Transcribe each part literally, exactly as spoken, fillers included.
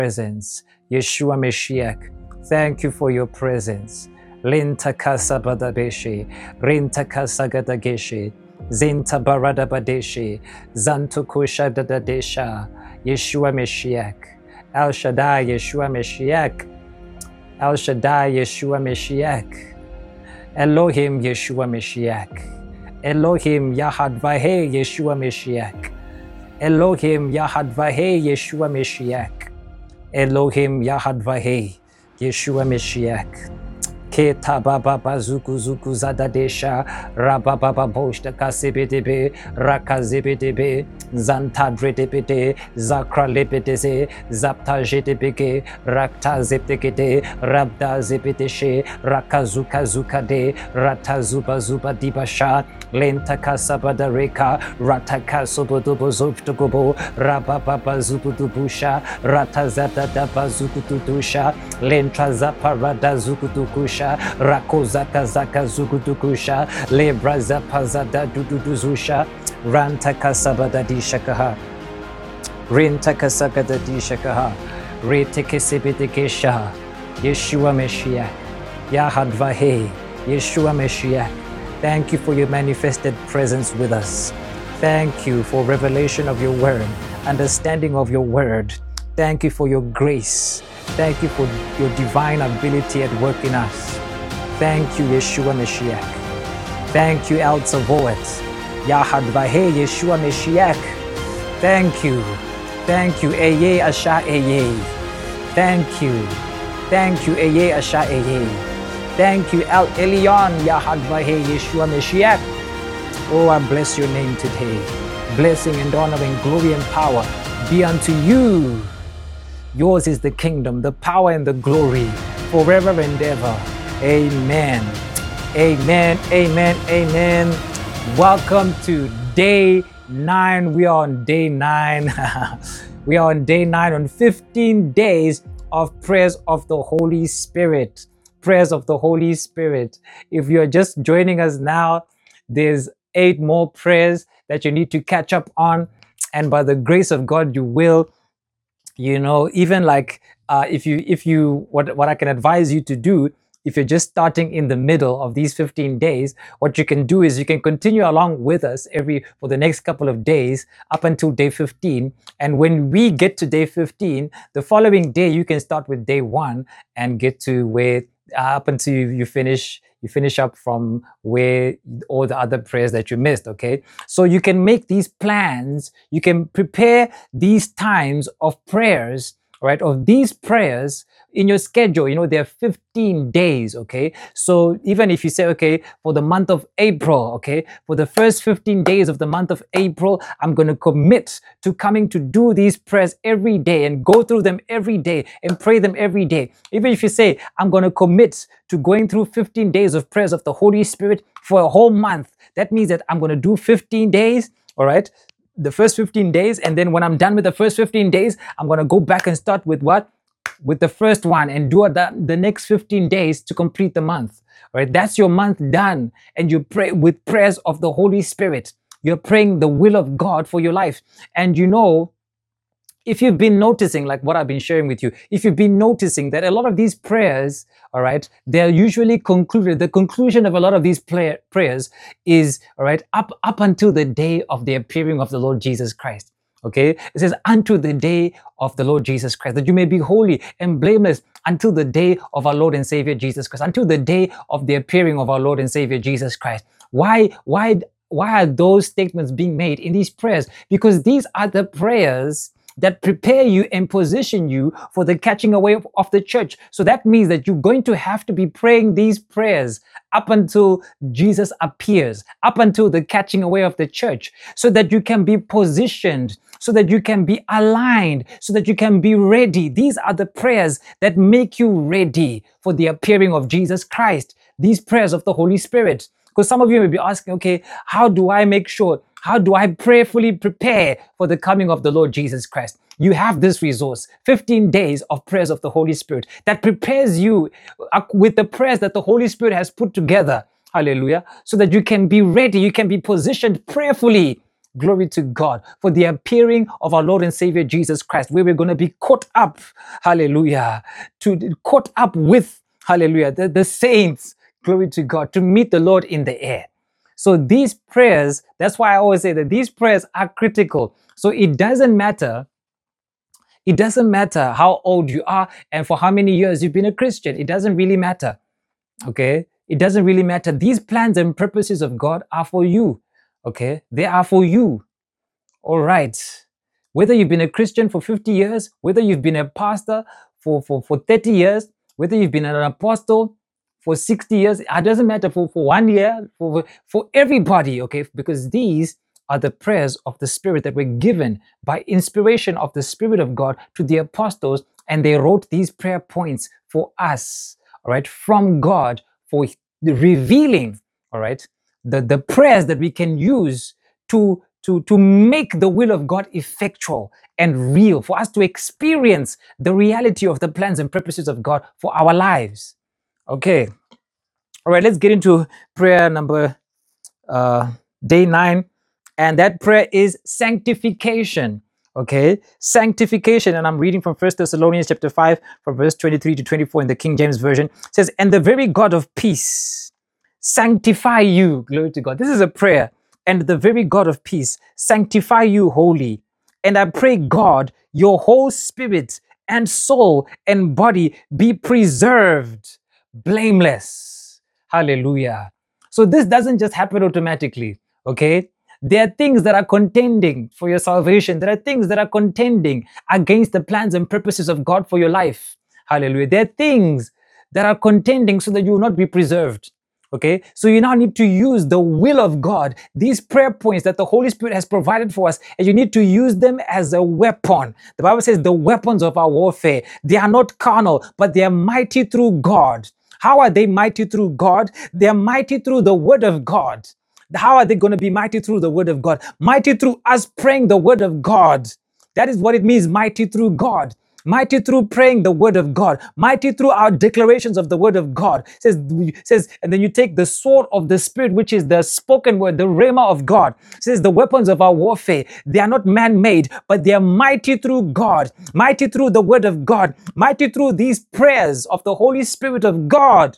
presence. Yeshua Mashiach, thank you for your presence. Linta kasabadabeshi, rinta kasagadageshi, zinta baradabadeshi, zantukusha dadadesha, Yeshua Mashiach, El Shaddai, Yeshua Mashiach, El Shaddai, Yeshua Mashiach, Elohim, Yeshua Mashiach, Elohim, Yahadvaheh, Yeshua Mashiach, Elohim, Yahadvaheh, Yeshua Mashiach, Elohim, Yahadvaheh, Yeshua Mashiach. Keta baba bazuku zuku zadadesha rababa boshta kasibidebe rakazibidebe zanta dredebede zakra lebedeze zapta jedebege rakta zeptegede rabda zebedeshe rakazuka zukade rata zuba zuba dibasha lenta kasabada reka rata kasobodobo zoptogobo rababa bazubudubusha rata zadada bazukutudusha lenta zaparada zukutukusha Rakozaka zaka zugudukusha lebra zapazada dududuzusha ranta kasabada dishakaha rinta kasagada dishakaha rete kesebedekesha Yeshua Mashiach Yahadvaheh Yeshua Mashiach. Thank you for your manifested presence with us. Thank you for revelation of your word, understanding of your word. Thank you for your grace. Thank you for your divine ability at work in us. Thank you, Yeshua Mashiach. Thank you, El Tzavot. Yahadvaheh, Yeshua Mashiach. Thank you. Thank you, Eye Asha Eye. Thank you. Thank you, Eye Asha Eye. Thank you, El Elyon, Yahadvaheh, Yeshua Mashiach. Oh, I bless your name today. Blessing and honor and glory and power be unto you. Yours is the kingdom, the power and the glory forever and ever. Amen. Amen. Amen. Amen. Welcome to day nine. We are on day nine. We are on day nine on fifteen days of prayers of the Holy Spirit. Prayers of the Holy Spirit. If you're just joining us now, there's eight more prayers that you need to catch up on. And by the grace of God, you will. You know, even like uh, if you, if you, what, what I can advise you to do, if you're just starting in the middle of these fifteen days, what you can do is you can continue along with us every, for the next couple of days up until day fifteen. And when we get to day fifteen, the following day, you can start with day one and get to where, uh, up until you, you finish you finish up from where all the other prayers that you missed, okay? So you can make these plans, you can prepare these times of prayers, right, of these prayers in your schedule. You know, there are fifteen days, okay? So even if you say, okay, for the month of April, okay, for the first fifteen days of the month of April, I'm going to commit to coming to do these prayers every day and go through them every day and pray them every day. Even if you say, I'm going to commit to going through fifteen days of prayers of the Holy Spirit for a whole month, that means that I'm going to do fifteen days, all right? The first fifteen days, and then when I'm done with the first fifteen days, I'm going to go back and start with what? With the first one and do that the next fifteen days to complete the month, right? That's your month done. And you pray with prayers of the Holy Spirit. You're praying the will of God for your life. And you know, if you've been noticing, like what I've been sharing with you, if you've been noticing that a lot of these prayers, all right, they're usually concluded, the conclusion of a lot of these play, prayers is, all right, up, up until the day of the appearing of the Lord Jesus Christ. Okay, it says, unto the day of the Lord Jesus Christ, that you may be holy and blameless until the day of our Lord and Savior Jesus Christ, until the day of the appearing of our Lord and Savior Jesus Christ. Why, why, why are those statements being made in these prayers? Because these are the prayers that prepare you and position you for the catching away of, of the church. So that means that you're going to have to be praying these prayers up until Jesus appears, up until the catching away of the church, so that you can be positioned, so that you can be aligned, so that you can be ready. These are the prayers that make you ready for the appearing of Jesus Christ. These prayers of the Holy Spirit. Because some of you may be asking, okay, how do I make sure? How do I prayerfully prepare for the coming of the Lord Jesus Christ? You have this resource, fifteen days of prayers of the Holy Spirit that prepares you with the prayers that the Holy Spirit has put together. Hallelujah. So that you can be ready, you can be positioned prayerfully Glory to God. For the appearing of our Lord and Savior Jesus Christ, where we're going to be caught up, hallelujah, to caught up with, hallelujah, the, the saints, glory to God, to meet the Lord in the air. So these prayers, that's why I always say that these prayers are critical. So it doesn't matter It doesn't matter how old you are and for how many years you've been a Christian. It doesn't really matter. Okay? It doesn't really matter. These plans and purposes of God are for you. Okay? They are for you. All right. Whether you've been a Christian for fifty years, whether you've been a pastor for, for, for thirty years, whether you've been an apostle for sixty years, it doesn't matter, for, for one year, for, for everybody, okay? Because these are the prayers of the Spirit that were given by inspiration of the Spirit of God to the apostles, and they wrote these prayer points for us, all right, from God, for revealing, all right, the, the prayers that we can use to, to, to make the will of God effectual and real, for us to experience the reality of the plans and purposes of God for our lives. Okay, all right, let's get into prayer number, uh, day nine. And that prayer is sanctification. Okay, sanctification. And I'm reading from First Thessalonians chapter five, from verse twenty-three to twenty-four in the King James Version. It says, and the very God of peace sanctify you. Glory to God. This is a prayer. And the very God of peace sanctify you wholly. And I pray, God, your whole spirit and soul and body be preserved blameless. Hallelujah. So this doesn't just happen automatically. Okay. There are things that are contending for your salvation. There are things that are contending against the plans and purposes of God for your life. Hallelujah. There are things that are contending so that you will not be preserved. Okay, so you now need to use the will of God, these prayer points that the Holy Spirit has provided for us, and you need to use them as a weapon. The Bible says the weapons of our warfare, they are not carnal, but they are mighty through God. How are they mighty through God? They are mighty through the word of God. How are they going to be mighty through the word of God? Mighty through us praying the word of God. That is what it means, mighty through God. Mighty through praying the word of God. Mighty through our declarations of the word of God. It says, it says, and then you take the sword of the Spirit, which is the spoken word, the rhema of God. It says the weapons of our warfare, they are not man-made, but they are mighty through God. Mighty through the word of God. Mighty through these prayers of the Holy Spirit of God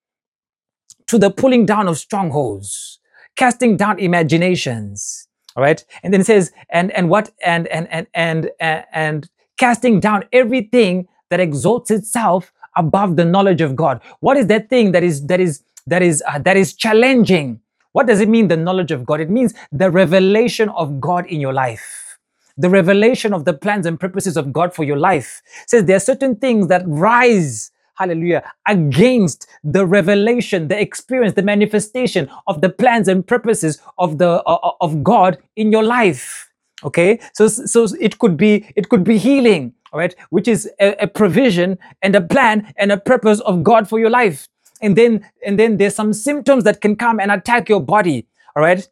to the pulling down of strongholds, casting down imaginations. All right. And then it says, and, and what, and, and, and, and, and, and casting down everything that exalts itself above the knowledge of God. What is that thing that is, that is, that is, uh, that is challenging? What does it mean, the knowledge of God? It means the revelation of God in your life. The revelation of the plans and purposes of God for your life. It says there are certain things that rise, hallelujah, against the revelation, the experience, the manifestation of the plans and purposes of the uh, of God in your life. Okay, so so it could be it could be healing, all right, which is a, a provision and a plan and a purpose of God for your life. And then and then there's some symptoms that can come and attack your body, all right.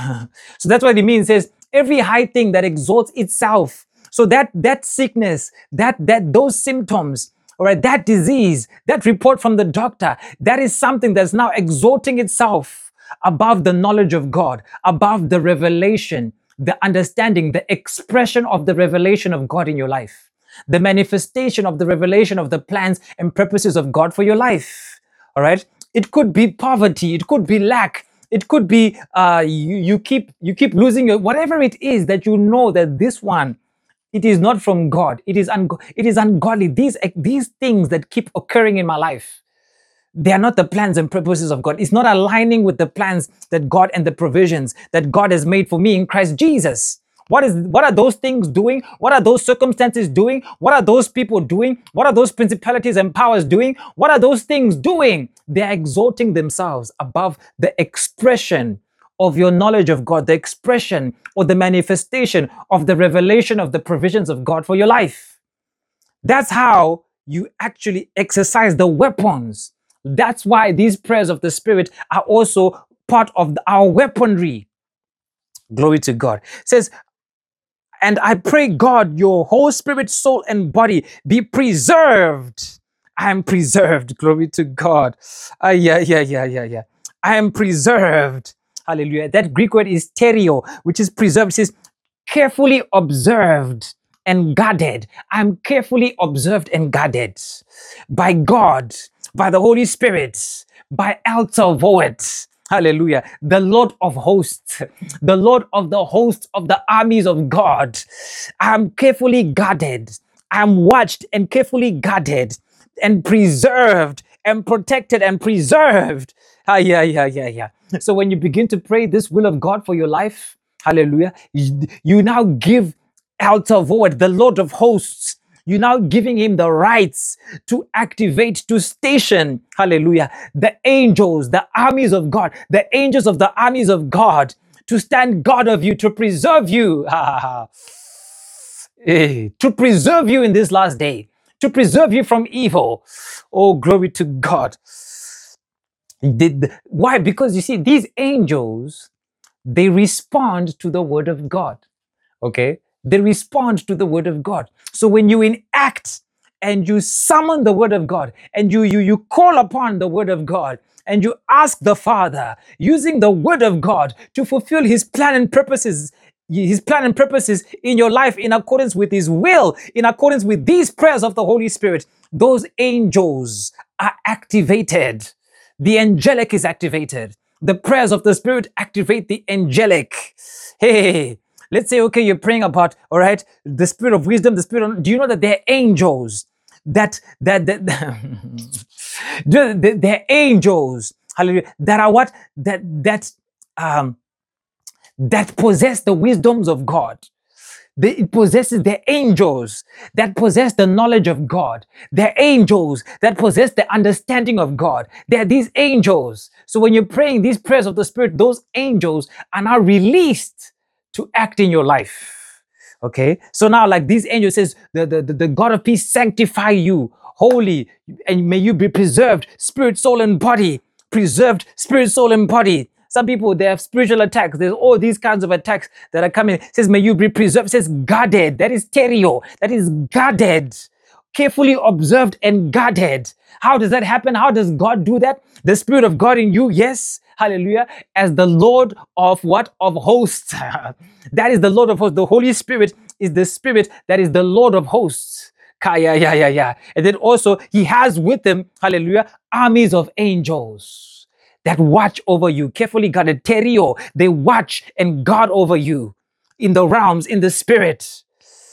So that's what it means. It says every high thing that exalts itself. So that that sickness, that that those symptoms, all right, that disease, that report from the doctor, that is something that's now exalting itself above the knowledge of God, above the revelation, the understanding, the expression of the revelation of God in your life, the manifestation of the revelation of the plans and purposes of God for your life. All right. It could be poverty. It could be lack. It could be uh, you, you keep you keep losing your, whatever it is that you know that this one, it is not from God. It is un- it is ungodly. These these things that keep occurring in my life, they are not the plans and purposes of God. It's not aligning with the plans that God and the provisions that God has made for me in Christ Jesus. What is what are those things doing? What are those circumstances doing? What are those people doing? What are those principalities and powers doing? What are those things doing? They are exalting themselves above the expression of your knowledge of God, the expression or the manifestation of the revelation of the provisions of God for your life. That's how you actually exercise the weapons. That's why these prayers of the Spirit are also part of our weaponry. Glory to God. It says, and I pray, God, your whole spirit, soul, and body be preserved. I am preserved. Glory to God. Uh, yeah, yeah, yeah, yeah, yeah. I am preserved Hallelujah. That Greek word is terio, which is preserved. It says, carefully observed and guarded. I'm carefully observed and guarded by God, by the Holy Spirit, by El Tavoet. Hallelujah. The Lord of hosts, the Lord of the hosts of the armies of God. I'm carefully guarded. I'm watched and carefully guarded and preserved and protected and preserved. Ah, yeah, yeah, yeah, yeah. So when you begin to pray this will of God for your life, hallelujah, you, you now give out of word, the Lord of hosts. You're now giving him the rights to activate, to station, hallelujah, the angels, the armies of God, the angels of the armies of God, to stand guard of you, to preserve you, eh, to preserve you in this last day, to preserve you from evil. Oh, glory to God. Did, why? Because you see, these angels, they respond to the word of God. Okay? They respond to the word of God. So when you enact and you summon the word of God and you, you, you call upon the word of God and you ask the Father using the word of God to fulfill his plan and purposes, his plan and purposes in your life in accordance with his will, in accordance with these prayers of the Holy Spirit, those angels are activated. The angelic is activated. The prayers of the Spirit activate the angelic. Hey, let's say, okay, you're praying about, all right, the spirit of wisdom, the spirit of, do you know that they're angels? That, that, that, they're, they're angels, hallelujah, that are what? That, that, um, that possess the wisdoms of God. They, it possesses the angels that possess the knowledge of God. They're angels that possess the understanding of God. They're these angels. So when you're praying these prayers of the Spirit, those angels are now released to act in your life. Okay? So now, like these angels says, the, the, the, the God of peace sanctify you, holy, and may you be preserved, spirit, soul, and body. Preserved, spirit, soul, and body. Some people, they have spiritual attacks. There's all these kinds of attacks that are coming. It says, may you be preserved. It says, guarded. That is terio. That is guarded. Carefully observed and guarded. How does that happen? How does God do that? The Spirit of God in you, yes. Hallelujah. As the Lord of what? Of hosts. That is the Lord of hosts. The Holy Spirit is the Spirit that is the Lord of hosts. Yeah, yeah, yeah, yeah. And then also, he has with him, hallelujah, armies of angels that watch over you, carefully guarded, terio. They watch and guard over you in the realms, in the spirit,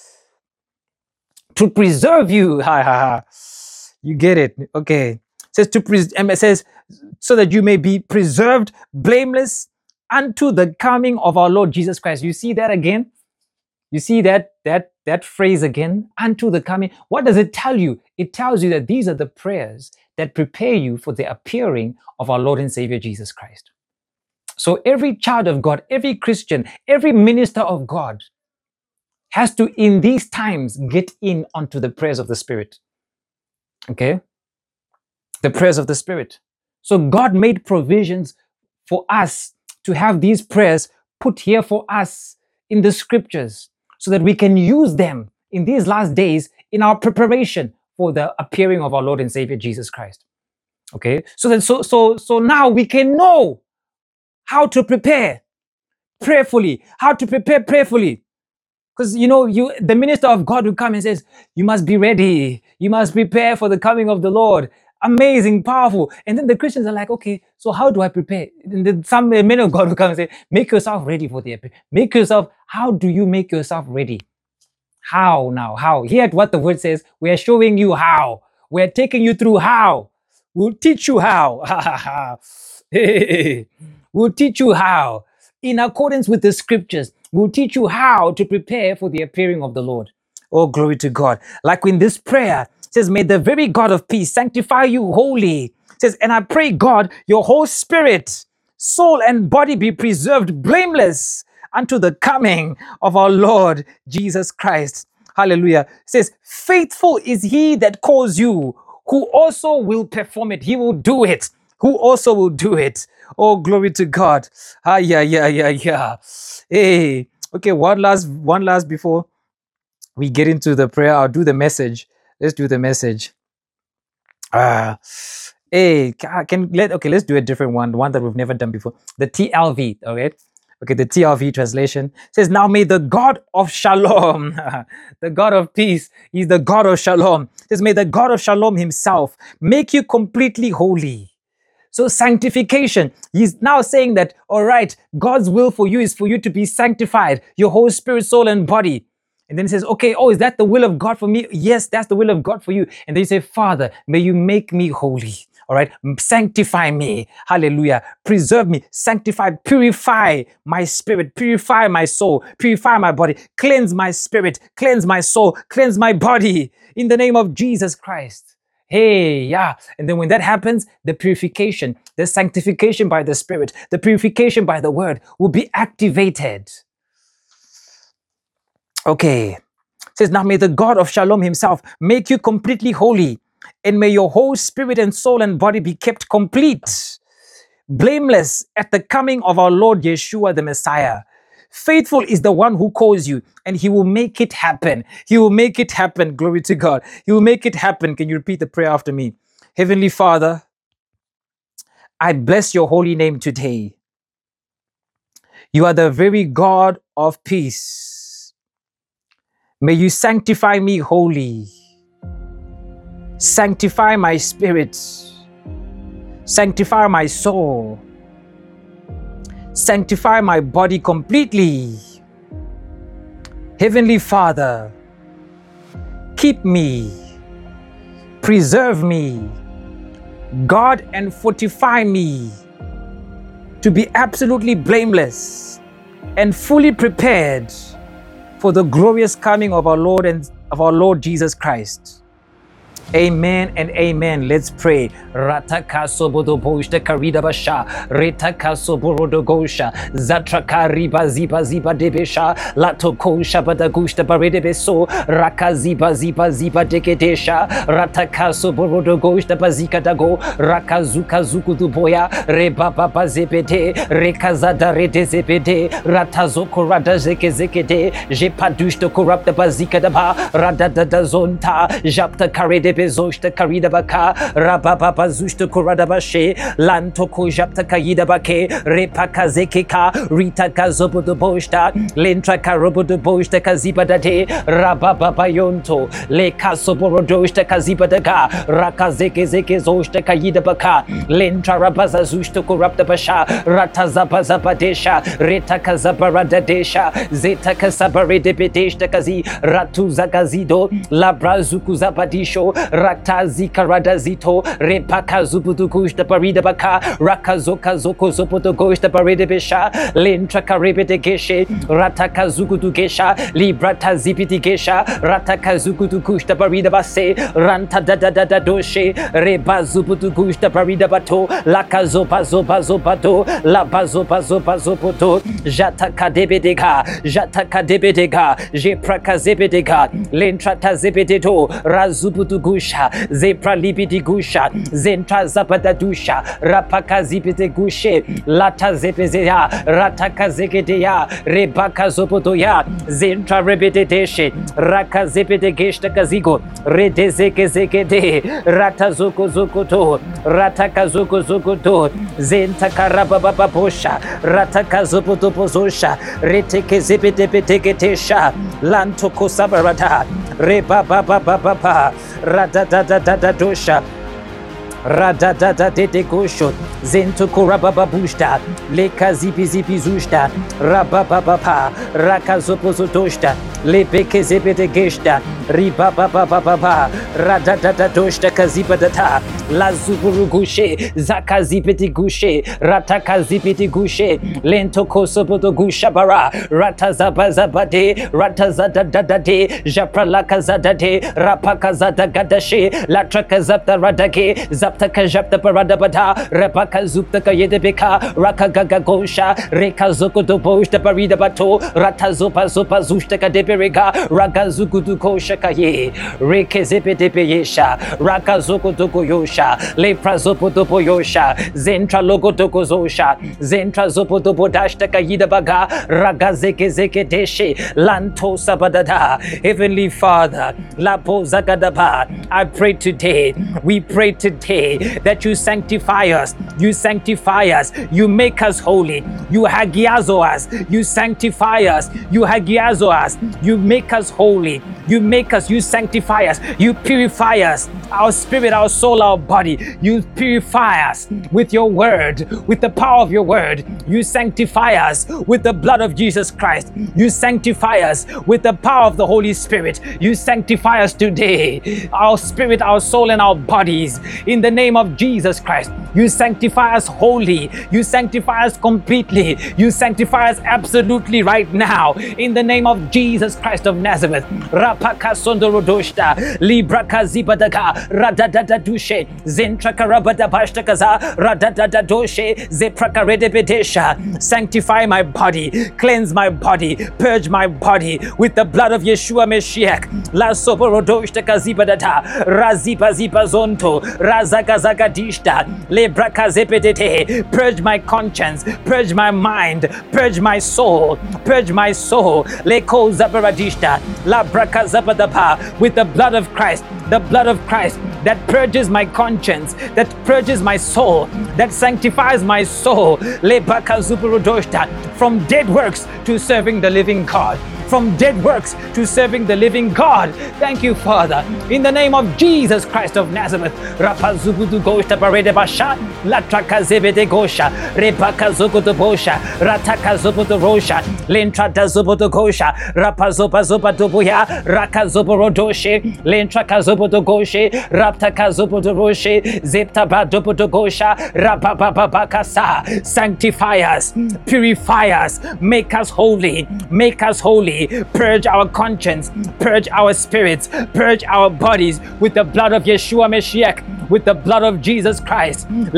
to preserve you. Ha ha ha. You get it? Okay. It says to pres- it says so that you may be preserved, blameless unto the coming of our Lord Jesus Christ. You see that again? You see that that that phrase again? Unto the coming. What does it tell you? It tells you that these are the prayers that prepare you for the appearing of our Lord and Savior Jesus Christ. So every child of God, every Christian, every minister of God has to, in these times, get in onto the prayers of the Spirit. Okay? The prayers of the Spirit. So God made provisions for us to have these prayers put here for us in the scriptures so that we can use them in these last days in our preparation for the appearing of our Lord and Savior Jesus Christ. Okay, so that so so so now we can know how to prepare prayerfully, how to prepare prayerfully. Because you know, you the minister of God will come and says, you must be ready, you must prepare for the coming of the Lord. Amazing, powerful. And then the Christians are like, okay, so how do I prepare? And then some men of God will come and say, make yourself ready for the make yourself, how do you make yourself ready? How now? How? Hear what the word says. We are showing you how. We are taking you through how. We'll teach you how. We'll teach you how. In accordance with the scriptures, we'll teach you how to prepare for the appearing of the Lord. Oh, glory to God. Like in this prayer, it says, may the very God of peace sanctify you wholly. It says, and I pray, God, your whole spirit, soul, and body be preserved blameless unto the coming of our Lord Jesus Christ. Hallelujah. It says, faithful is he that calls you, who also will perform it. He will do it. Who also will do it. Oh, glory to God. Ah, yeah, yeah, yeah, yeah. Hey, okay, one last, one last before we get into the prayer. I'll do the message. Let's do the message. Ah, Hey, ca- can let okay, let's do a different one, the one that we've never done before. The T L V, okay? Okay, the T L V translation says, "Now may the God of Shalom, the God of peace, He's the God of Shalom. It says, may the God of Shalom Himself make you completely holy." So sanctification, he's now saying that, all right, God's will for you is for you to be sanctified, your whole spirit, soul, and body. And then he says, okay, oh, is that the will of God for me? Yes, that's the will of God for you. And then you say, Father, may you make me holy. All right, sanctify me. Hallelujah. Preserve me, sanctify, purify my spirit, purify my soul, purify my body, cleanse my spirit, cleanse my soul, cleanse my body in the name of Jesus Christ. Hey, yeah. And then when that happens, the purification, the sanctification by the Spirit, the purification by the Word will be activated. Okay. It says, now may the God of Shalom Himself make you completely holy, and may your whole spirit and soul and body be kept complete, blameless at the coming of our Lord Yeshua the Messiah. Faithful is the one who calls you, and He will make it happen. He will make it happen. Glory to God. He will make it happen. Can you repeat the prayer after me? Heavenly Father, I bless your holy name today. You are the very God of peace. May you sanctify me wholly. Sanctify my spirit. Sanctify my soul. Sanctify my body completely. Heavenly Father, keep me, preserve me, guard and fortify me to be absolutely blameless and fully prepared for the glorious coming of our Lord and of our Lord Jesus Christ. Amen and amen. Let's pray. Rataka sobodo boshta karida basha. Retaka soborodo gosha. Zatraka riba ziba ziba debesha. Lato kosha badagushta barede beso. Raka ziba ziba ziba dekedesha. Rataka soborodo gosha bazika dago. Raka zuka zuku duboya. Reba baba zebede. Rekazada rede zebede. Ratazoko rada zeke zekede. Jepadushta korapta bazika daba. Radada zonta. Japta karede bezoshta karida baka rababa zushta kurada bashe lanto kojapta kayida bake repaka zekeka rita kazobodo boshta lentra karobodo boshta kaziba dade rababa yonto le kasoborodoshta kaziba daga raka zeke zeke zoshta kayida baka lentra rabaza zushta kurapta basha rata zabaza badesha reta kazabarada desha zeta kasabarede bedeshta kazi ratu zagazido labrazuku zabadisho Ratazi karada zito repaka zubudu gushta barida baka rakazoka zoko zobudu gushta barida besha lentra karebe de geshe rataka zugudu gesha librata zipiti gesha rataka zugudu gushta barida base ranta da da da da doshe reba zubudu gushta barida bato lakazo bazo bazo bato la bazo bazo bazo poto jataka debedega jataka debedega je prakazebedega lentra tazebedeto razubudu gusha zepra libidi gusha zentra zabada dusha rapaka zipite gushe lata zepezea rataka zegedeya rebaka zobodoya zentra rebede deshe raka zepede geshta kazigo rede zeke zegede rata zoko zoko to rataka zoko zoko to zenta karababa bosha rataka zobodo bozosha reteke zepede betegetesha lanto kosabarata reba baba baba rada da da da da dosha rada da da de de gosho zento korababa bushta leka zipi zipi zushta rababa pa rakazopozo doshta lebeke zebede geshta riba baba baba rada da da doshta kaziba data la zuburu gushe zakazipiti gushe rataka zipiti gushe lento kosobodo gusha bara rata zabazabade rata zada da da de japralaka zada de rapaka zada gadashe latraka zapta radake zapta kajapta parada bada rapaka zupta kayede beka raka gaga gosha reka zoko do boshta parida bato rata zopa zopa zushta kadeberega raga zukudu kosha kaye reke zepete peyesha raka zoko doko yosha lepra zopo dopo yosha zentra logo doko zosha zentra zopo dopo dashta kayida baga raga zeke zeke deshe lanto sabadada. Heavenly Father, lapo zagadaba, I pray today, we pray today today that you sanctify us, you sanctify us, you make us holy, you hagiazo us, you sanctify us, you hagiazo us, you make us holy, you make us, you sanctify us, you purify us, our spirit, our soul, our body, you purify us with your word, with the power of your word, you sanctify us with the blood of Jesus Christ, you sanctify us with the power of the Holy Spirit, you sanctify us today, our spirit, our soul, and our bodies, in the name of Jesus Christ. You sanctify us wholly, you sanctify us completely, you sanctify us absolutely right now, in the name of Jesus Christ of Nazareth. Rapaka sondorodoshta, libraka zibadaga, radadadadushe, zentraka rabadabashtakaza, radadadadoshe, zepraka redebedesha. Sanctify my body, cleanse my body, purge my body with the blood of Yeshua Meshiach. La soborodoshta zibadata, raziba zibazonto, razagazagadishta, lebraka zepedete. Purge my conscience, purge my mind, purge my soul, purge my soul. Leko zabaradishta, la braka zabadaba, with the blood of Christ, the blood of Christ that purges my conscience, that purges my soul, that sanctifies my soul. Lebaka zubarodoshta, from dead works to serving the living God. From dead works to serving the living God. Thank you, Father. In the name of Jesus Christ of Nazareth. Rapazugudu Gosha Barede Basha, Latraka Zebede Gosha, Repaka Zugudu Bosha, Rataka Zubudu Rosha, Lentrata Zubudu Gosha, Rapazopa Zopa Dubuya, Raka Zuburodoshe, Lentraka Zubudu Goshe, Raptaka Zubudu Roshe, Zeptaba Dubudu Gosha, Rapapapakasa. Sanctify us, purify us, make us holy, make us holy. Purge our conscience, purge our spirits, purge our bodies with the blood of Yeshua Meshiach, with the blood of Jesus Christ. And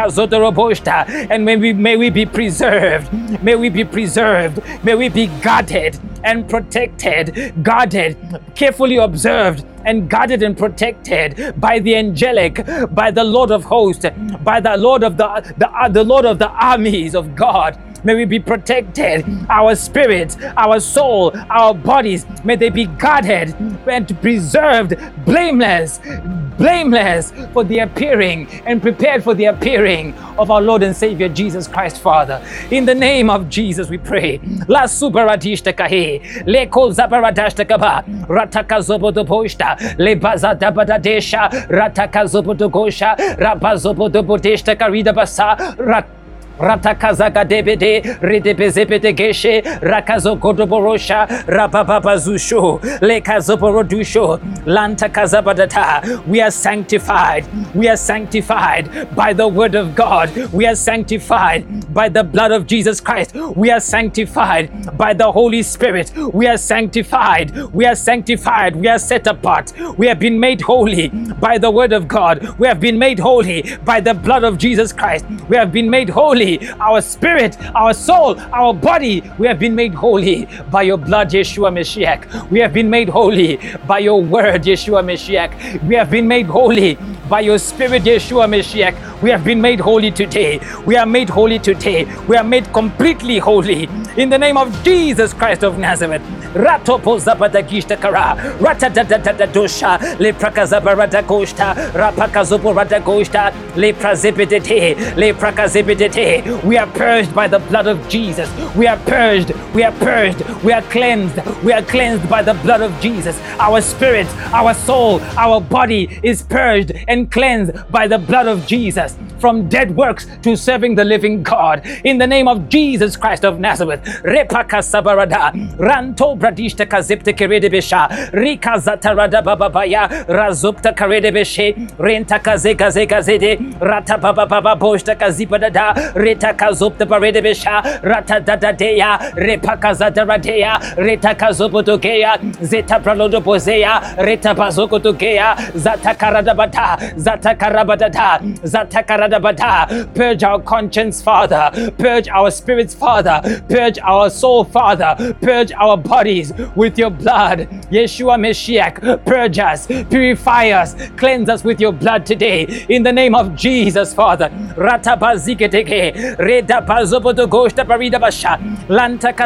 may we, may we be preserved, may we be preserved, may we be guarded and protected, guarded, carefully observed, and guarded and protected by the angelic, by the Lord of hosts, by the Lord of the, the, uh, the Lord of the armies of God. May we be protected, our spirits, our soul, our bodies, may they be guarded and preserved, blameless, blameless for the appearing and prepared for the appearing of our Lord and Savior Jesus Christ, Father. In the name of Jesus we pray. La subaradishta kahe, le kol zabaradashta kaba, rataka zobodoposhta, le bazadabadadesha, rataka zobodogosha, rabazobodobodeshta karida basa, rat Ratakazaga debede, redebezebede geshe, rakazo godoborosha, rabababazusho, lekazoborodusho, lantakazabadata. We are sanctified. We are sanctified by the word of God. We are sanctified by the blood of Jesus Christ. We are sanctified by the Holy Spirit. We are sanctified. We are sanctified. We are set apart. We have been made holy by the word of God. We have been made holy by the blood of Jesus Christ. We have been made holy. Our spirit, our soul, our body, we have been made holy by your blood, Yeshua Meshiach. We have been made holy by your word, Yeshua Meshiach. We have been made holy by your spirit, Yeshua Meshiach. We have been made holy today. We are made holy today. We are made completely holy in the name of Jesus Christ of Nazareth. Ratopo zabadagishta kara, ratadadadadosha, leprakazabaradagoshta, rapakazoboradagoshta, leprazibidete, leprakazibidete. We are purged by the blood of Jesus. We are purged. We are purged. We are cleansed. We are cleansed by the blood of Jesus. Our spirit, our soul, our body is purged and cleansed by the blood of Jesus. From dead works to serving the living God. In the name of Jesus Christ of Nazareth. Repaka sabarada, ranto bradishta kazipte keredebesha, rika zatarada bababaya, razupta karedebeshe, renta kazega zega zede, rata bababa boshta kazipadada, reta kazupta baredebesha, rata dadadeya, repaka zadaradea, reta kazuputogeya, zeta pralodopozeya, reta bazokotogeya, zata karadabata, zata karabadada, zata karadabata. Purge our conscience, Father. Purge our spirits, Father. Purge our soul, Father. Purge our bodies with your blood. Yeshua Meshiach, purge us, purify us, cleanse us with your blood today. In the name of Jesus, Father. Ratabaziketeke, Reda Bazobodogoshta Paridabasha, Lantaka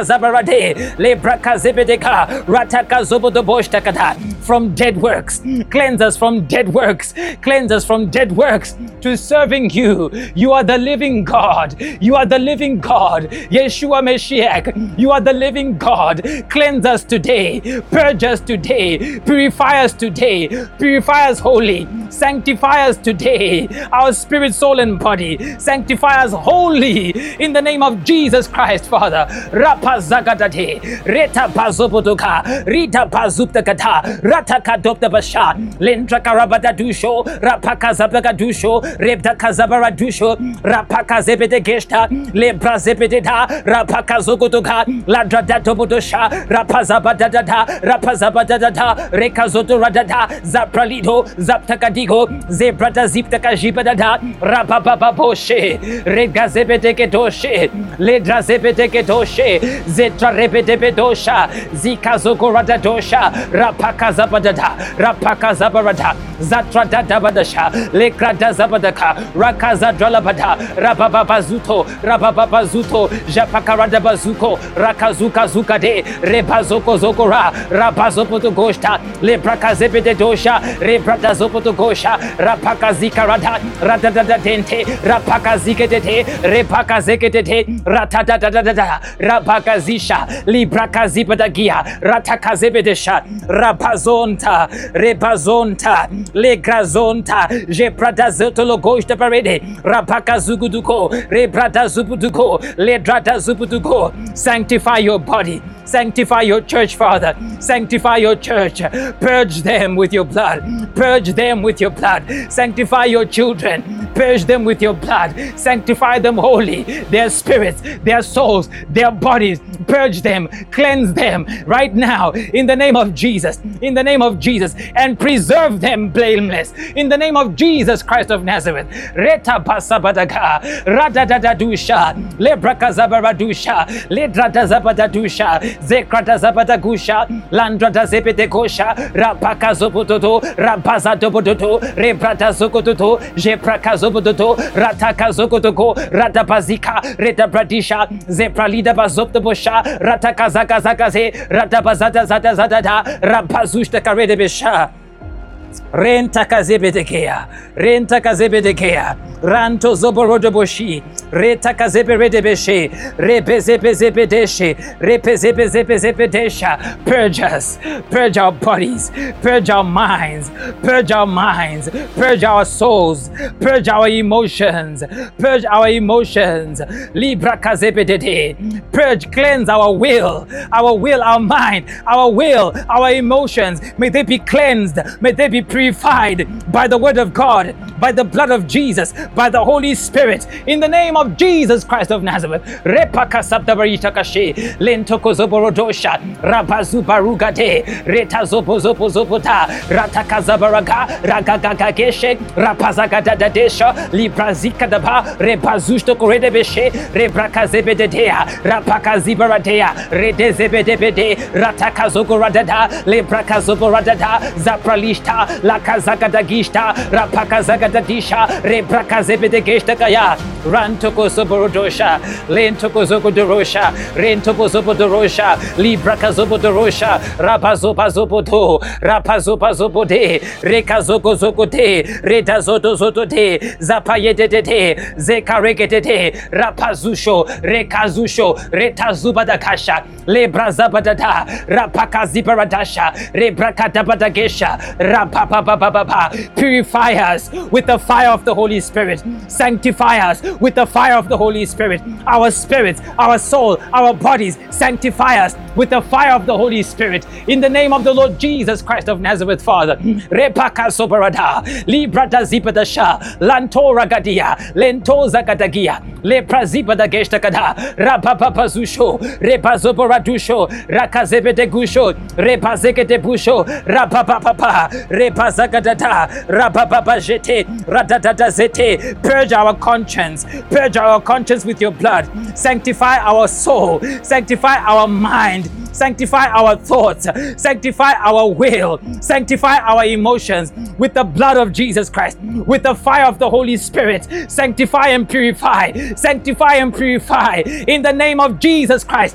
Zabarade, Lebraka Zebedeka, Rataka Zobodoboshtakada, from dead works. Cleanse us from dead works. Cleanse us from dead works to serving you. You are the living God. You are the living God. Yeshua Mashiach, you are the living God. Cleanse us today. Purge us today. Purify us today. Purify us wholly. Sanctify us today. Our spirit, soul, and body. Sanctify us wholly in the name of Jesus Christ, Father. Rapa Zagadade, Reta Pazopotoka, Rita Pazuptakata, Rataka Dopta Basha, Lentra Karabada Dusho, Rapaka Zapaka Dusho, Repta Kazabara Dusho, Rapaka Zepete Gesta, Lebra Zepeteta, Rapaka Zokotoka, Ladrada Tobodosha, Rapazabadada, Rapazabadada, Rekazoto Radada, Zapralido, Zaptakadigo, Zebrata Ziptaka Jibadada, Rapapa Boshe, Rega Zepete Doshe, Ledra Zepete Doshe, Zetra Repete Dosha, Zika Zokorada Dosha, Rapaka Zabadada, Rapaka Zabarada, Zatra Dadabadasha, Lekrada Zabadaka, Rakaza Dralabada, Rababa Zuto, Rababa Zuto, Japakarada Bazuko, Rakazuka Zukade, Rebazoko Zokora, Rabazopoto Goshta, Lebraka Zepete Dosha, Rebrata Zopoto Gosha, Rapaka Zikarada, Radada Dente, Rapaka Zikete, Repaka Zekete, Ratata Rabaka Zisha, Libraka Zipadagia, Rataka Zebedesha, Rapazonta, Repazonta, Legrazonta, Jeprata Zotologoshta Parede, Rapaka Zuguduko, Rebrata Zubuduko, Ledrata Zubuduko. Sanctify your body. Sanctify your church, Father. Sanctify your church. Purge them with your blood. Purge them with your blood. Sanctify your children. Purge them with your blood. Sanctify them wholly. Their spirits, their souls, their bodies. Purge them. Cleanse them right now in the name of Jesus. In the name of Jesus. And preserve them blameless. In the name of Jesus Christ of Nazareth. Reta pasabadaga. Radadadadusha. Lebraka zabaradusha. Ledrada zabadadusha. Zekrata Zapata Gusha, Landrata Zepete Gosha, Rapaka Zopototo, Rapaza Dobodoto, Reprata Zokototo, Jepraka Zobodoto, Rataka Zokotoko, Ratapazika, Reta Pradisha, Zepralida Bazopta Bosha, Rataka Zakazakaze, Ratapazata Zata Zadada, Rapazushta Karedebesha. Renta kazebedekea, renta kazebedekea, ranto zoborodoboshi, reta kazebedebeshe, repezepezepedeshe, repezepezepezepedesha. Purge us, purge our bodies, purge our minds, purge our minds, purge our souls, purge our emotions, purge our emotions. Libra kazebedede, purge, cleanse our will, our will, our mind, our will, our emotions. May they be cleansed, may they be purified by the word of God, by the blood of Jesus, by the Holy Spirit, in the name of Jesus Christ of Nazareth. Repaka sabdabaritakashi, lentoko zoborodosha, rabazubarugade, retazopozopozopota, ratakazabaraga, ragagagageshe, rapazagadadadesha, librazikadaba, repazushtokoredebeshe, rebrakazebededea, rapakazibaradea, redezebedebede, ratakazogoradada, lebrakazogoradada, zapralishta, lakazakadagishta, rapakazagadadisha, rebrakazebedegeshtakaya, rantokozoborodosha, lentokozobodorosha, rentokozobodorosha, librakazobodorosha, rapazopazobodo, rapazopazobode, rekazokozokote, retazotozotode, zapayedede, zekaregedede, rapazusho, rekazusho, retazubadakasha, lebrazabadada, rapakazibaradasha, rebrakadabadagesha, rapapapapapa. Purify us with the fire of the Holy Spirit. Sanctify us with the fire of the Holy Spirit. Our spirits, our soul, our bodies, sanctify us with the fire of the Holy Spirit. In the name of the Lord Jesus Christ of Nazareth, Father. Repaka sobarada, librata zipadasha, lantora gadia, lentoza gadagia, lepra zipada geshtakada, rapapapazusho, repazoboradusho, rakazebedegusho, repazeketebusho, rapapapapa, repazagadada, rapapapajete, radadadazete. Purge our conscience, purge our conscience with your blood. Sanctify our soul, sanctify our mind, sanctify our thoughts, sanctify our will, sanctify our emotions with the blood of Jesus Christ, with the fire of the Holy Spirit. Sanctify and purify, sanctify and purify in the name of Jesus Christ.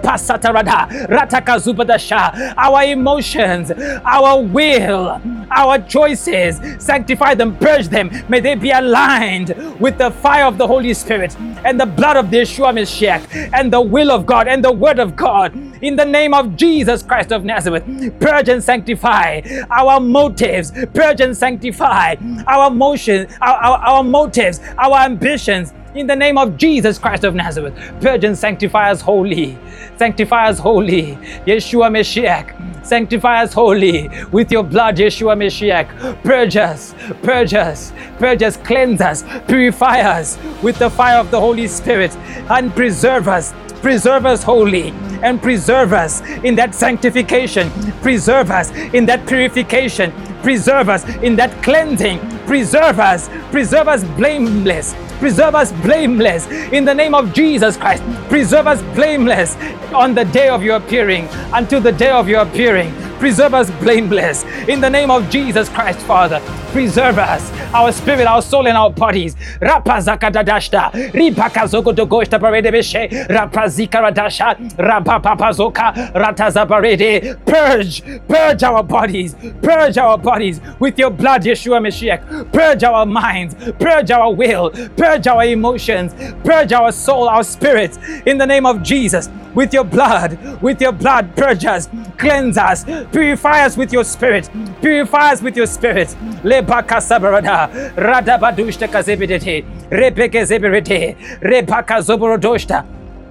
Our emotions, our will, our choices, sanctify them, purge them. May they be aligned with the fire of the Holy Spirit and the blood of the Yeshua Mashiach and the will of God and the word of God. In the name of Jesus Christ of Nazareth, purge and sanctify our motives, purge and sanctify our motions, our, our, our motives, our ambitions. In the name of Jesus Christ of Nazareth, purge and sanctify us holy. Sanctify us holy, Yeshua Mashiach. Sanctify us holy with your blood, Yeshua Mashiach. Purge us, purge us, purge us, cleanse us, purify us with the fire of the Holy Spirit, and preserve us. Preserve us holy and preserve us in that sanctification. Preserve us in that purification. Preserve us in that cleansing. Preserve us, preserve us blameless. Preserve us blameless in the name of Jesus Christ. Preserve us blameless on the day of your appearing, until the day of your appearing. Preserve us blameless in the name of Jesus Christ, Father. Preserve us, our spirit, our soul, and our bodies. Rapazakadadashta, Ripakazokodogoshta Paredebeshe, Rapazikaradasha, Rapapapazoka, Ratazaparede. Purge, purge our bodies, purge our bodies with your blood, Yeshua Mashiach. Purge our minds, purge our will, purge our emotions, purge our soul, our spirits, in the name of Jesus. With your blood, with your blood, purge us, cleanse us, purify us with your spirit, purify us with your spirit. Lebaka sabarada, radabadushta kazebidete, rebeke zebirete, rebaka zoborodoshta.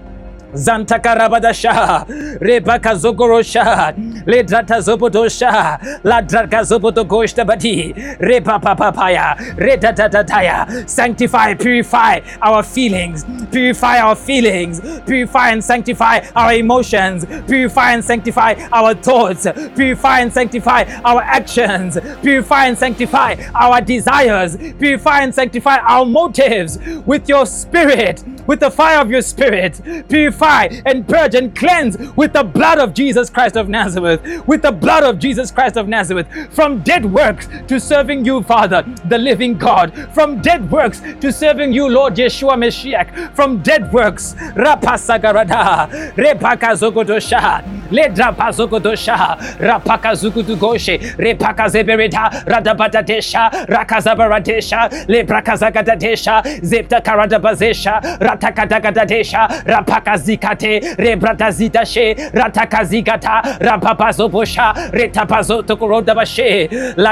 Zantakarabadasha, Rebaka Zogorosha, Ledrata Zobodosha, Ladraka Zobodogoshta Badi, Rebapa Papaya, Redatataya. Sanctify, purify our feelings, purify our feelings, purify and sanctify our emotions, purify and sanctify our thoughts, purify and sanctify our actions, purify and sanctify our desires, purify and sanctify our motives with your spirit, with the fire of your spirit. Purify and purge and cleanse with the blood of Jesus Christ of Nazareth, with the blood of Jesus Christ of Nazareth, from dead works to serving you, Father, the living God, from dead works to serving you, Lord Yeshua Mashiach, from dead works. Rapasagarada, Repaka Zogodosha, Ledrapa Zogodosha, Rapaka Zugudugoshe, Repaka Zebereda, Radabadadesha, Rakazabaradesha, Lebrakazagadadesha, Zepta Karadabazesha, Ratakadagadadesha, Rapaka Zikate, Rebratazidashe, Ratakazigata, Rapapazobosha, Retapazotokrodabashe,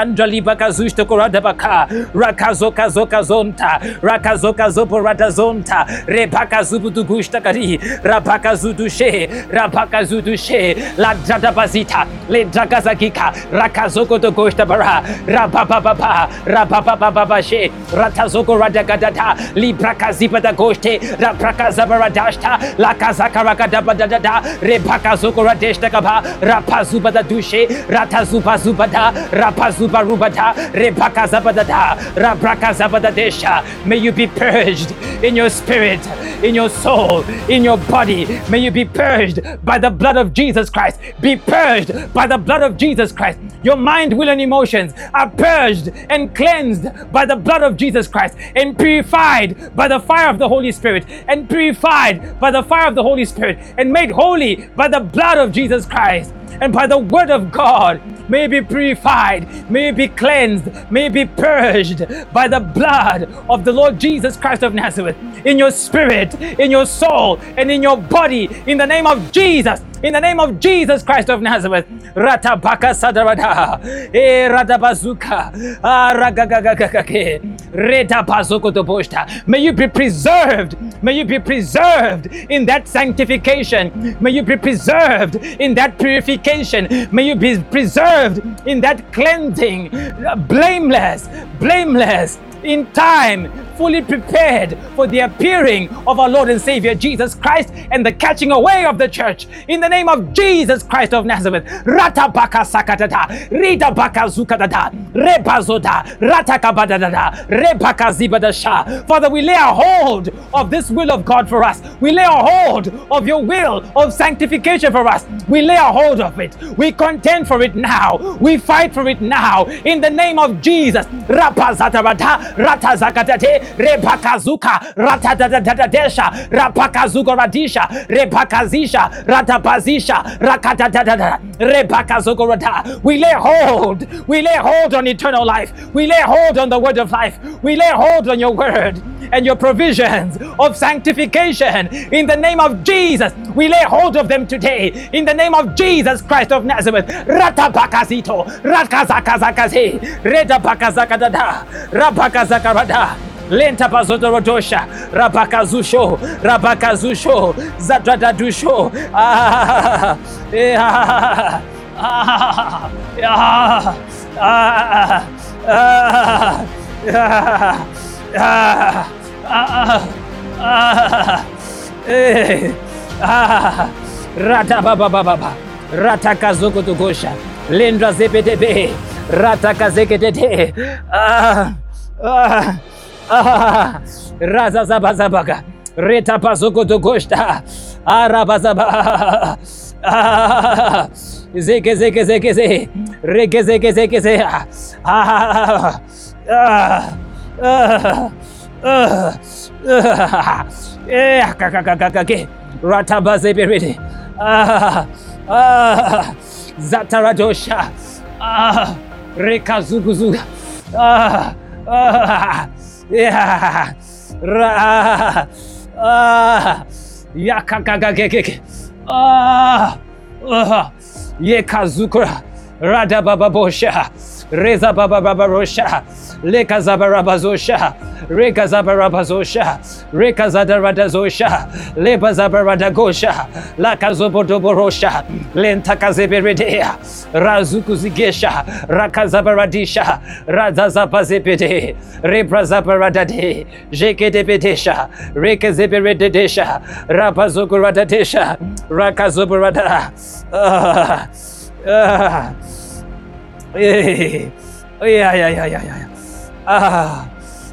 Landalibakazushtokoradabaka, Rakazokazokazonta, Rakazokazoporadazonta, Repakazubudugushtakari, Rapakazudushe, Rapakazudushe, Ladradabazita, Ledragazagika, Rakazokodogoshtabara, Rapapapa, Rapapapabashe, Ratazoko Radagadada, Librakazipadagoshte, Rapakazabaradashta, Lakazakarakadabadada, Repakazokoradeshtakaba, Rapazubadadushe, Ratazubazubada, Rapazubarubada, Repakazabadada, Raprakazabadadesha. May you be purged in your spirit, in your soul, in your body. May you be purged by the blood of Jesus Christ. Be purged by the blood of Jesus Christ. Your mind, will, and emotions are purged and cleansed by the blood of Jesus Christ, and purified by the fire of the Holy Spirit, and purified by the fire of the Holy Spirit, and made holy by the blood of Jesus Christ and by the word of God. May you be purified, may you be cleansed, may you be purged by the blood of the Lord Jesus Christ of Nazareth, in your spirit, in your soul, and in your body, in the name of Jesus. In the name of Jesus Christ of Nazareth. Ratabaka Sadarada, E Radabazuka, Aragagagagake, Retabazuko Doboshta. May you be preserved. May you be preserved in that sanctification. May you be preserved in that purification. May you be preserved in that cleansing. Blameless, blameless, in time, fully prepared for the appearing of our Lord and Savior Jesus Christ and the catching away of the church. In the name of Jesus Christ of Nazareth. Rata baka sakatata, rita baka zukatata, rebazoda, rata kabadada, rebaka zibadasha. Father, we lay a hold of this will of God for us. We lay a hold of your will of sanctification for us. We lay a hold of it. We contend for it now. We fight for it now. In the name of Jesus. Rapazatarata, ratazakatate, rebakazuka, ratadadadadesha, rapakazukoradisha, rebakazisha, ratapazisha, rakatadadada, rebakazukorada. We lay hold. We lay hold on eternal life. We lay hold on the word of life. We lay hold on your word and your provisions of sanctification. In the name of Jesus, we lay hold of them today. In the name of Jesus Christ of Nazareth. Ratabakazito, rakazakazakazi, redabakazakadada, rabakazakarada. Lenta pazotorodosha, rabakazusho, rabakazusho, zadradadusho. Ah, yeah, ah, yeah, ah, ah, ah, ah, ah, ah, eh, ah, ratabababa, ratakazokotogosha, lendra zepedebe, ratakazeketete, ah, ah, ah, razazabazabaga, retapazokotogoshta, arabazaba, ah, zeke zeke zeke ze, reke zeke zeke ze, ah, ah, ah, ah, ah, eh, kakakakake, ratabazebere, ah, ah, zataradosha, ah, rekazuguzuga, ah, ah, yeah, ra, ah, yakakakake, ah, ah, yekazukura, radabababosha, reza bababarosha, lekazabarabazosha, rekazabarabazosha, rekazadaradazosha, lebazabaradagosha, lakazobodoborosha, lentakazeberedea, razukuzigesha, rakazabaradisha, razazabazepede, rebrazabaradade, jekedebedesha, rekezeberedesha, rabazokuradadesha, rakazobarada. Ah, ah, eh, yeah, yeah, yeah, yeah, yeah. Ah,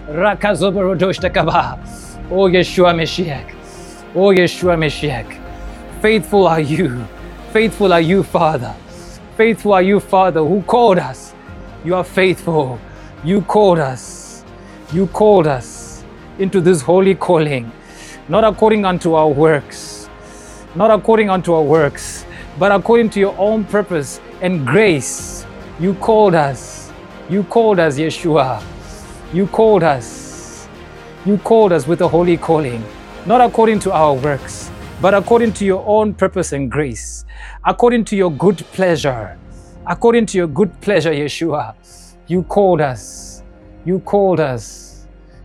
Rakazobarodostakaba. Oh Yeshua Mashiach. Oh Yeshua Mashiach. Faithful are you. Faithful are you, Father. Faithful are you, Father, who called us. You are faithful. You called us. You called us into this holy calling, not according unto our works, not according unto our works, but according to your own purpose and grace. You called us. You called us, Yeshua. You called us. You called us with a holy calling, not according to our works, but according to your own purpose and grace, according to your good pleasure, according to your good pleasure, Yeshua. You called us. You called us.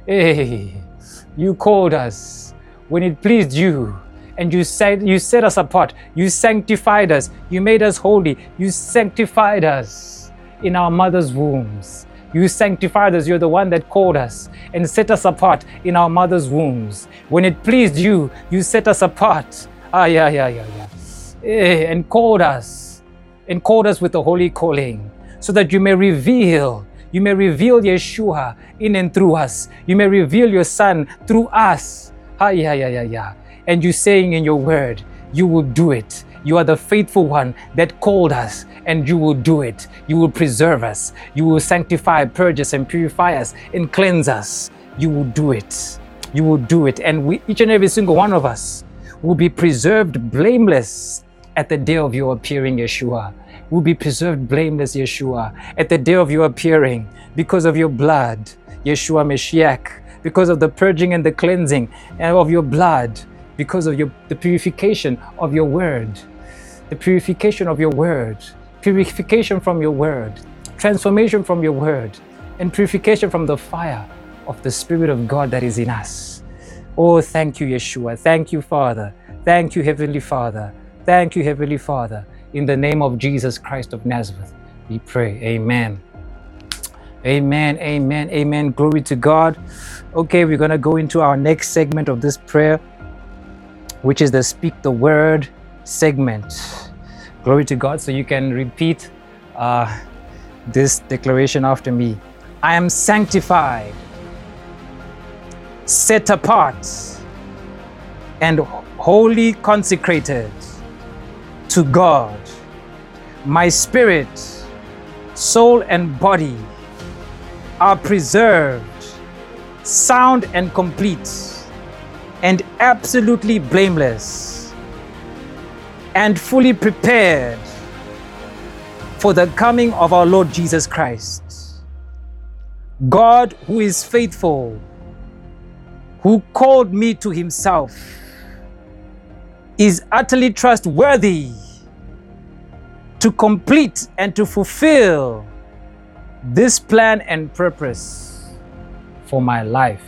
Hey, you called us when it pleased you. And you said you set us apart. You sanctified us. You made us holy. You sanctified us in our mother's wombs. You sanctified us. You're the one that called us and set us apart in our mother's wombs. When it pleased you, you set us apart. Ah, yeah, yeah, yeah, yeah. Eh, and called us. And called us with a holy calling, so that you may reveal. You may reveal Yeshua in and through us. You may reveal your Son through us. Ah, yeah, yeah, yeah, yeah. And you saying in your word, you will do it. You are the faithful one that called us, and you will do it. You will preserve us. You will sanctify, purge us, and purify us, and cleanse us. You will do it. You will do it. And we, each and every single one of us, will be preserved blameless at the day of your appearing, Yeshua. Will be preserved blameless, Yeshua, at the day of your appearing, because of your blood, Yeshua Mashiach, because of the purging and the cleansing of your blood, because of your, the purification of your word, the purification of your word, purification from your word, transformation from your word, and purification from the fire of the Spirit of God that is in us. Oh, thank you, Yeshua. Thank you, Father. Thank you, Heavenly Father. Thank you, Heavenly Father. In the name of Jesus Christ of Nazareth, we pray. Amen. Amen, amen, amen. Glory to God. Okay, we're going to go into our next segment of this prayer, which is the Speak the Word segment. Glory to God. So you can repeat uh, this declaration after me. I am sanctified, set apart, and wholly consecrated to God. My spirit, soul, and body are preserved, sound and complete, and absolutely blameless, and fully prepared for the coming of our Lord Jesus Christ. God, who is faithful, who called me to himself, is utterly trustworthy to complete and to fulfill this plan and purpose for my life.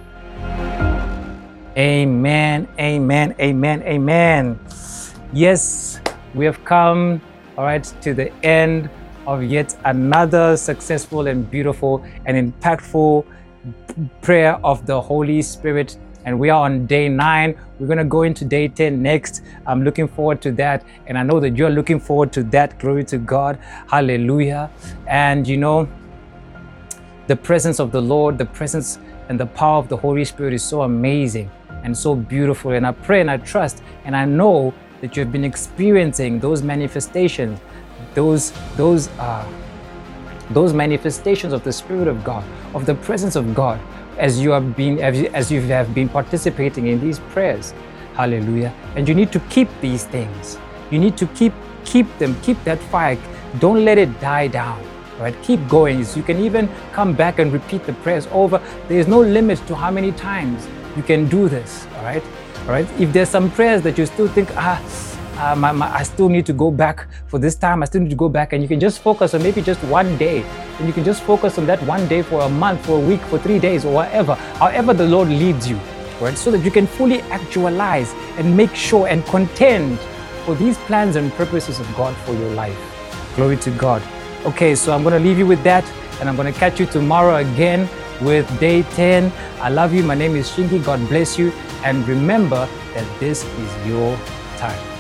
Amen, amen, amen, amen. Yes, we have come, all right, to the end of yet another successful and beautiful and impactful prayer of the Holy Spirit. And we are on day nine. We're going to go into day ten next. I'm looking forward to that. And I know that you're looking forward to that. Glory to God. Hallelujah. And you know, the presence of the Lord, the presence and the power of the Holy Spirit is so amazing and so beautiful. And I pray and I trust and I know that you've been experiencing those manifestations, those, those, uh, those manifestations of the Spirit of God, of the presence of God, as you have been, as you, as you have been participating in these prayers. Hallelujah. And you need to keep these things. You need to keep, keep them, keep that fire. Don't let it die down. Right? Keep going. So you can even come back and repeat the prayers over. There is no limit to how many times you can do this. All right. All right. If there's some prayers that you still think, ah, uh, my, my, I still need to go back for this time. I still need to go back, and you can just focus on maybe just one day, and you can just focus on that one day for a month, for a week, for three days, or whatever. However the Lord leads you, right? So that you can fully actualize and make sure and contend for these plans and purposes of God for your life. Glory to God. Okay, so I'm going to leave you with that, and I'm going to catch you tomorrow again with day ten. I love you. My name is Shingi. God bless you. And remember that this is your time.